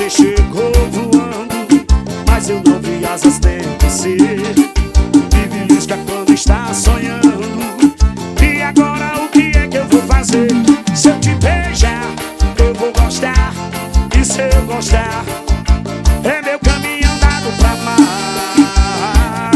você chegou voando, mas eu não vi asas nem você. Me belisca quando está sonhando. E agora o que é que eu vou fazer? Se eu te beijar, eu vou gostar. E se eu gostar, é meu caminho andado pra amar.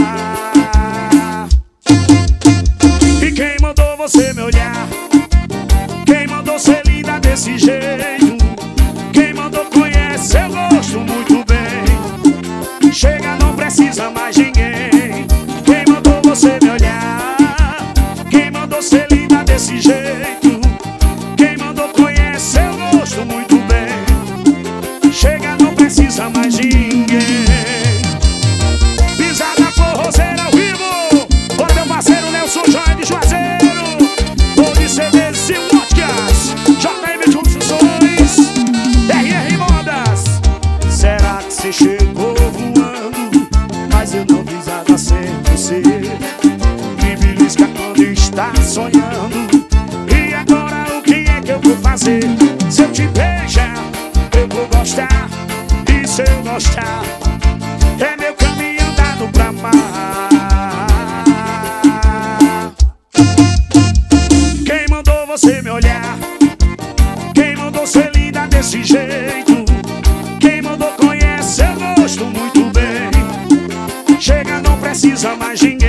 E quem mandou você me olhar? Quem mandou ser linda desse jeito? Quem mandou conhece seu gosto muito bem. Chega, não precisa mais ninguém. Quem mandou você me olhar? Quem mandou ser linda desse jeito? Quem mandou conhece seu gosto muito bem. Chega, não precisa mais ninguém. Pisada forrozeira ao vivo. Bora meu parceiro Nelson Joia de Juazeiro. Vou de CDs e vodkas. JM Construções, RR Modas. Será que você chegou voando, mas eu não fiz nada sem você? Me belisca quando está sonhando. E agora o que é que eu vou fazer? Se eu te beijar, eu vou gostar. E se eu gostar, é meu caminho andado pra amar. Quem mandou você me olhar? Quem mandou ser linda desse jeito? Quem mandou conhece seu gosto muito bem. Chega, não precisa mais ninguém.